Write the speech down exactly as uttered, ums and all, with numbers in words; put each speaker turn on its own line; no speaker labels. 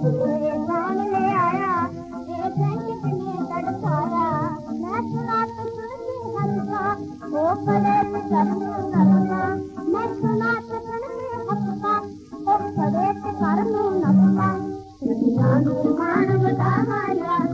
ये जान ले आया, देखें कितने तड़पाया, मैं सुना तो सुनती हंसा, वो पड़े तो करने नरसा, मैं सुना तो सुनती हंसा, वो पड़े तो करने नरसा, दुनिया में मान बता माया